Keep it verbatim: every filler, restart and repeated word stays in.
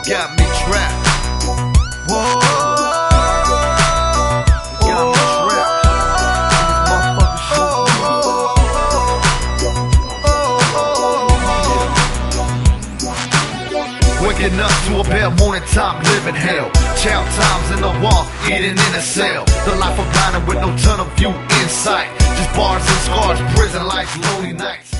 got me trapped. Whoa, you got me trapped. This motherfucker show me. Waking up to a bare morning time, living hell. Chow times in the wall, eating in a cell. The life of blinded with no tunnel view in sight. Just bars and scars, prison lights, lonely nights.